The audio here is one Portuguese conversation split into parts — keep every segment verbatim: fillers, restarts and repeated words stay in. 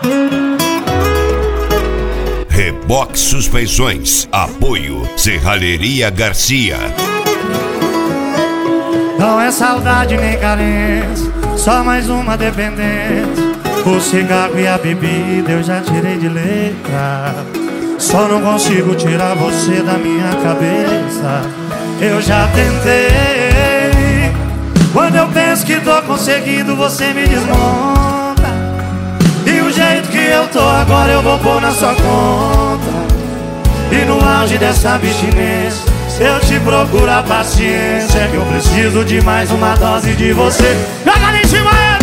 Reboque Suspensões. Apoio Serralheria Garcia. Não é saudade nem carência, só mais uma dependência. O cigarro e a bebida eu já tirei de letra. Só não consigo tirar você da minha cabeça. Eu já tentei. Quando eu penso que tô conseguindo, você me desmonta. E o jeito que eu tô agora eu vou pôr na sua conta. E no auge dessa abstinência eu te procuro a paciência, que eu preciso de mais uma dose de você. Joga ali em cima, é,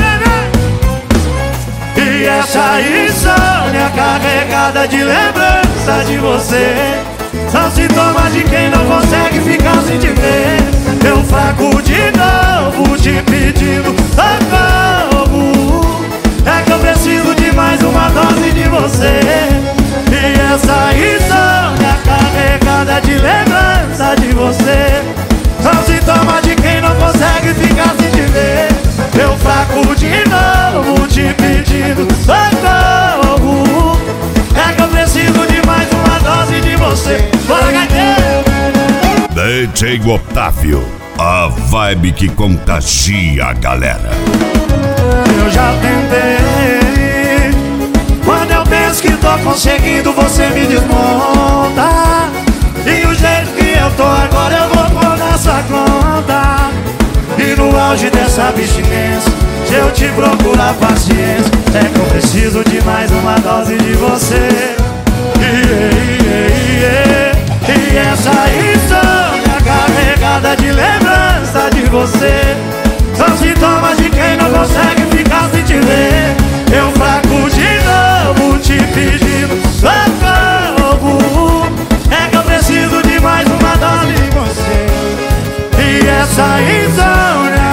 bebê! E essa insônia carregada de lembrança de você são sintomas de quem não consegue ficar sem te ver. Eu fraco de novo te pedindo socorro. É que eu preciso de mais uma dose de você. E essa insônia carregada de lembrança de você são sintomas de quem não consegue ficar sem te ver. Eu fraco de novo te pedindo socorro. É que eu preciso de mais uma dose de você. Bora, gaiteiro! D J Otávio, a vibe que contagia a galera. Eu já tentei. Quando eu penso que tô conseguindo, você me desmonta. E o jeito que eu tô agora eu vou pôr na sua conta. E no auge dessa abstinência eu te procuro a paciência. É que eu preciso de mais uma dose de você. Yeah, yeah, yeah. E essa insônia carregada de lembrança de você são sintomas de quem não consegue ficar sem te ver. Eu fraco de novo te pedindo socorro. É que eu preciso de mais uma dose de você. E essa insônia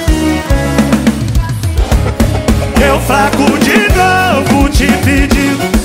eu fraco de novo te pedindo